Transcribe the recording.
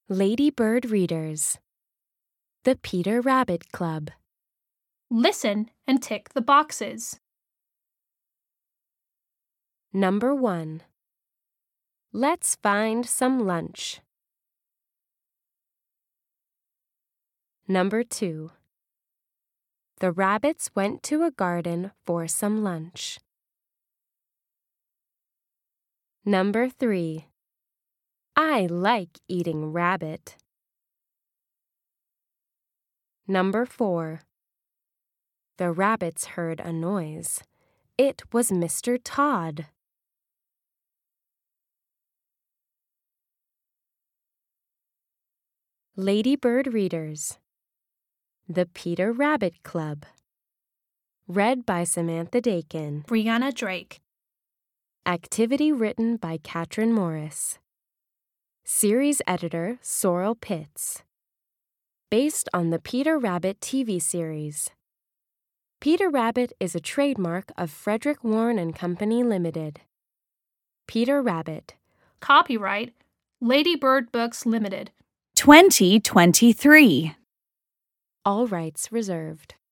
Lady Bird Readers. The Peter Rabbit Club. Listen and tick the boxes. Number 1. Let's find some lunch. Number 2. The rabbits went to a garden for some lunch. Number 3. I like eating rabbit. Number 4. The rabbits heard a noise. It was Mr. Todd. Lady Bird Readers. The Peter Rabbit Club. Read by Samantha Dakin. Brianna Drake. Activity written by Katrin Morris. Series editor Sorrel Pitts. Based on the Peter Rabbit TV series. Peter Rabbit is a trademark of Frederick Warren & Company Limited. Peter Rabbit. Copyright Lady Bird Books Limited. 2023. All rights reserved.